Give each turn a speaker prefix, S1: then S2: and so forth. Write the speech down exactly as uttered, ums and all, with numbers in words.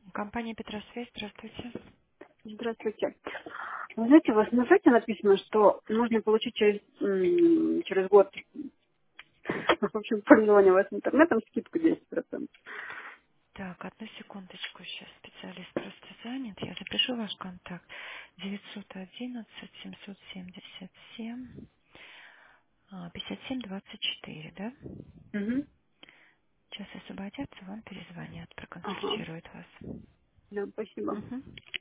S1: Компания Петросвязь, здравствуйте.
S2: Здравствуйте. Вы знаете, у вас на сайте написано, что нужно получить через, м, через год, в общем, пользования вас интернетом скидку десять процентов.
S1: Так, одну секундочку, сейчас специалист просто занят. Я запишу ваш контакт. девятьсот одиннадцать семьсот семьдесят семь а, пятьдесят семь двадцать четыре, да?
S2: Угу.
S1: Сейчас освободятся, вам перезвонят,
S2: Ага.
S1: проконсультируют вас.
S2: Да, спасибо.
S1: Угу.